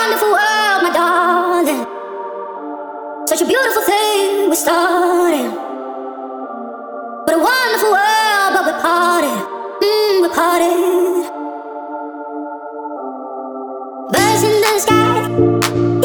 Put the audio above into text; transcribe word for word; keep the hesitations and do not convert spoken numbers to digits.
wonderful world, my darling. Such a beautiful thing we started. What a wonderful world, but we parted. Mm, we parted. Birds in the sky,